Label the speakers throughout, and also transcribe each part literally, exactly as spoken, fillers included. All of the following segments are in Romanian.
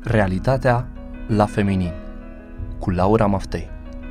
Speaker 1: Realitatea la feminin cu Laura Maftei.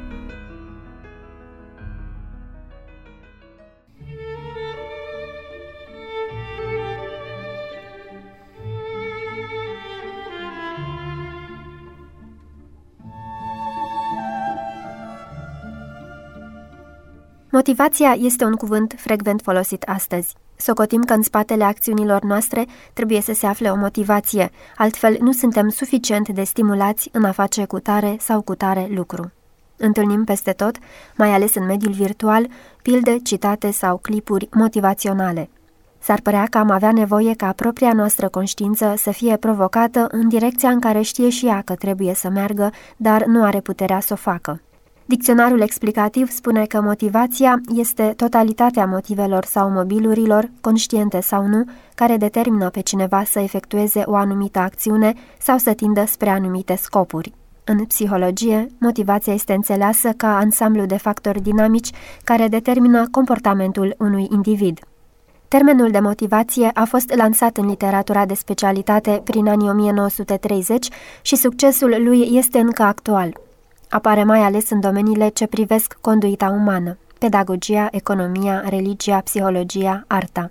Speaker 2: Motivația este un cuvânt frecvent folosit astăzi. Socotim că în spatele acțiunilor noastre trebuie să se afle o motivație, altfel nu suntem suficient de stimulați în a face cutare sau cutare lucru. Întâlnim peste tot, mai ales în mediul virtual, pilde, citate sau clipuri motivaționale. S-ar părea că am avea nevoie ca propria noastră conștiință să fie provocată în direcția în care știe și ea că trebuie să meargă, dar nu are puterea să o facă. Dicționarul explicativ spune că motivația este totalitatea motivelor sau mobilurilor, conștiente sau nu, care determină pe cineva să efectueze o anumită acțiune sau să tindă spre anumite scopuri. În psihologie, motivația este înțeleasă ca ansamblu de factori dinamici care determină comportamentul unui individ. Termenul de motivație a fost lansat în literatura de specialitate prin anii o mie nouă sute treizeci și succesul lui este încă actual. Apare mai ales în domeniile ce privesc conduita umană, pedagogia, economia, religia, psihologia, arta.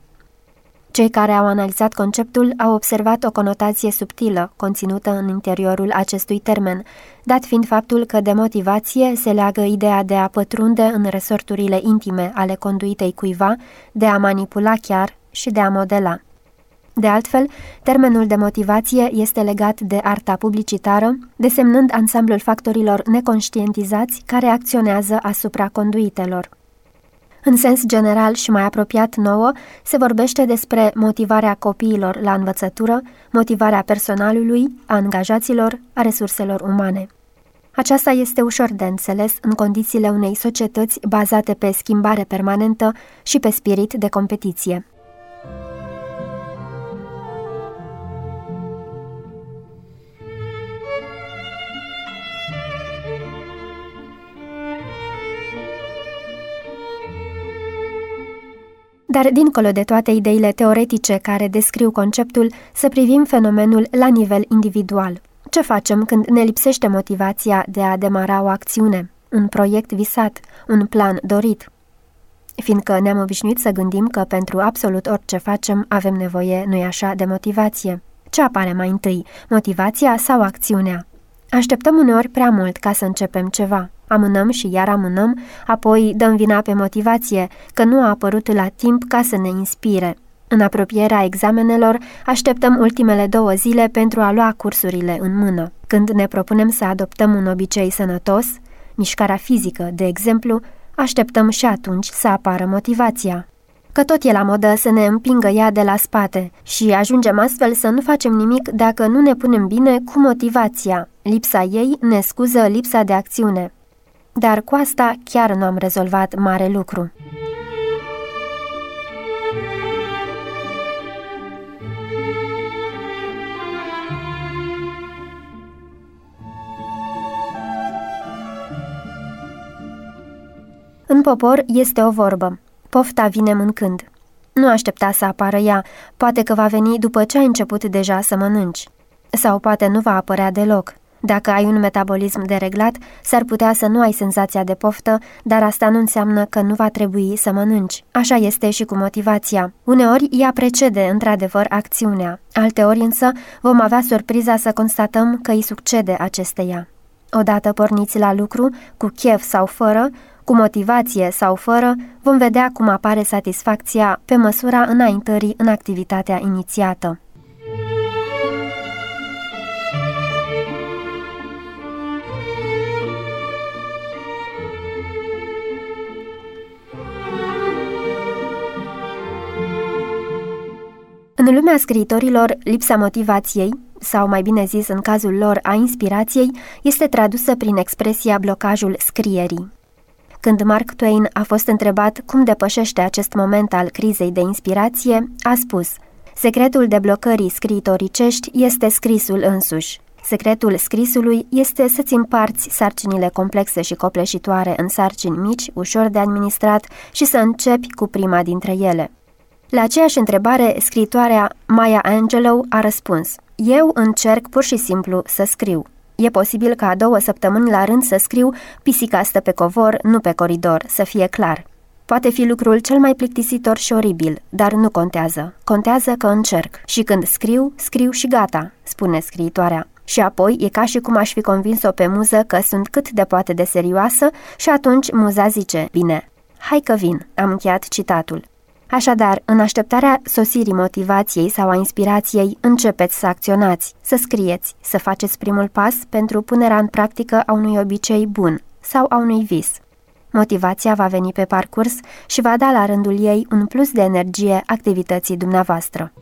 Speaker 2: Cei care au analizat conceptul au observat o conotație subtilă conținută în interiorul acestui termen, dat fiind faptul că de motivație se leagă ideea de a pătrunde în resorturile intime ale conduitei cuiva, de a manipula chiar și de a modela. De altfel, termenul de motivație este legat de arta publicitară, desemnând ansamblul factorilor neconștientizați care acționează asupra conduitelor. În sens general și mai apropiat nouă, se vorbește despre motivarea copiilor la învățătură, motivarea personalului, a angajaților, a resurselor umane. Aceasta este ușor de înțeles în condițiile unei societăți bazate pe schimbare permanentă și pe spirit de competiție. Dar, dincolo de toate ideile teoretice care descriu conceptul, să privim fenomenul la nivel individual. Ce facem când ne lipsește motivația de a demara o acțiune, un proiect visat, un plan dorit? Fiindcă ne-am obișnuit să gândim că pentru absolut orice facem avem nevoie, nu-i așa, de motivație. Ce apare mai întâi, motivația sau acțiunea? Așteptăm uneori prea mult ca să începem ceva. Amânăm și iar amânăm, apoi dăm vina pe motivație, că nu a apărut la timp ca să ne inspire. În apropierea examenelor, așteptăm ultimele două zile pentru a lua cursurile în mână. Când ne propunem să adoptăm un obicei sănătos, mișcarea fizică, de exemplu, așteptăm și atunci să apară motivația. Că tot e la modă să ne împingă ea de la spate și ajungem astfel să nu facem nimic dacă nu ne punem bine cu motivația. Lipsa ei ne scuză lipsa de acțiune. Dar cu asta chiar nu am rezolvat mare lucru. În popor este o vorbă: pofta vine mâncând. Nu aștepta să apară ea, poate că va veni după ce ai început deja să mănânci. Sau poate nu va apărea deloc. Dacă ai un metabolism dereglat, s-ar putea să nu ai senzația de poftă, dar asta nu înseamnă că nu va trebui să mănânci. Așa este și cu motivația. Uneori ea precede într-adevăr acțiunea, alteori însă vom avea surpriza să constatăm că îi succede acesteia. Odată porniți la lucru, cu chef sau fără, cu motivație sau fără, vom vedea cum apare satisfacția pe măsura înaintării în activitatea inițiată. În lumea scriitorilor, lipsa motivației, sau mai bine zis în cazul lor a inspirației, este tradusă prin expresia blocajul scrierii. Când Mark Twain a fost întrebat cum depășește acest moment al crizei de inspirație, a spus: secretul deblocării scriitoricești este scrisul însuși. Secretul scrisului este să-ți împarți sarcinile complexe și copleșitoare în sarcini mici, ușor de administrat și să începi cu prima dintre ele. La aceeași întrebare, scriitoarea Maya Angelou a răspuns: Eu încerc pur și simplu să scriu. E posibil ca două săptămâni la rând să scriu "Pisica stă pe covor, nu pe coridor", să fie clar. Poate fi lucrul cel mai plictisitor și oribil, dar nu contează. Contează că încerc. Și când scriu, scriu și gata, spune scriitoarea. Și apoi e ca și cum aș fi convins-o pe muză că sunt cât de poate de serioasă și atunci muza zice: "Bine, hai că vin." Am încheiat citatul. Așadar, în așteptarea sosirii motivației sau a inspirației, începeți să acționați, să scrieți, să faceți primul pas pentru punerea în practică a unui obicei bun sau a unui vis. Motivația va veni pe parcurs și va da la rândul ei un plus de energie activității dumneavoastră.